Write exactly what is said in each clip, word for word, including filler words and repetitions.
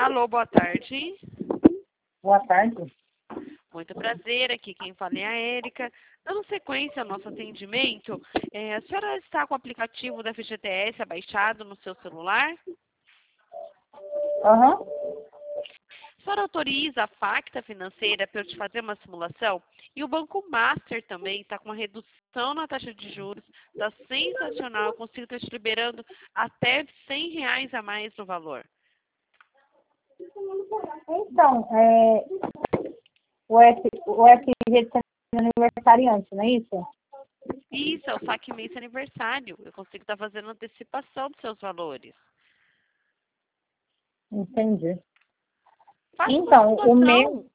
Alô, boa tarde. Boa tarde. Muito prazer, aqui quem fala é a Érica. Dando sequência ao nosso atendimento, é, a senhora está com o aplicativo da F G T S abaixado no seu celular? Aham. A senhora autoriza a Facta Financeira para eu te fazer uma simulação? E o Banco Master também está com uma redução na taxa de juros, está sensacional, eu consigo estar te liberando até cem reais a mais no valor. Então, é, o, F, o F G de aniversariante, não é isso? Isso, é o saque mês aniversário. Eu consigo estar fazendo antecipação dos seus valores. Entendi. Faça Então, uma o simulação. meu,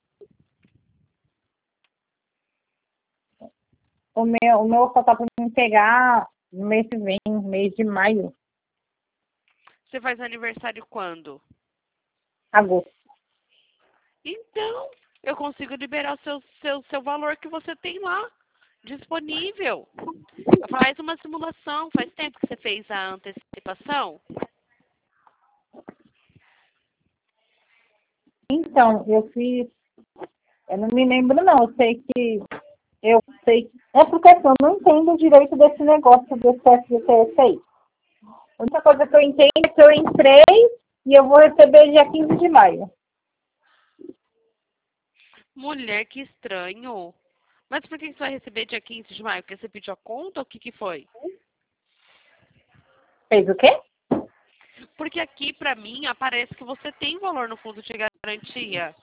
o meu, o meu só tá para me pegar no mês que vem, mês de maio, Você faz aniversário quando? agosto. Então, eu consigo liberar o seu, seu, seu valor que você tem lá, disponível. Faz uma simulação. Faz tempo que você fez a antecipação? Então, eu fiz, eu não me lembro não, eu sei que, eu sei, é porque assim, eu não entendo direito desse negócio desse F G T S aí. A única coisa que eu entendo é que eu entrei e eu vou receber dia quinze de maio. Mulher, que estranho. Mas por que você vai receber dia quinze de maio? Porque você pediu a conta ou o que, que foi? Fez o quê? Porque aqui, pra mim, aparece que você tem valor no fundo de garantia.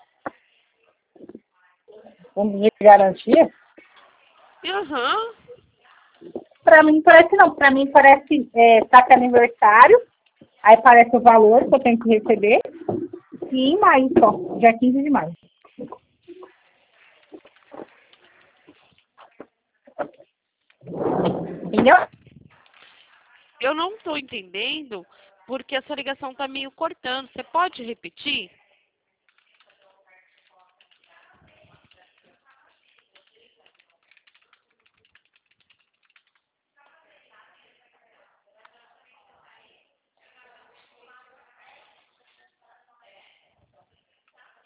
Fundo de garantia? Aham. Pra mim parece não, pra mim parece é, saque aniversário, aí parece o valor que eu tenho que receber, e em maio só, dia quinze de maio. Entendeu? Eu não estou entendendo porque a sua ligação está meio cortando. Você pode repetir?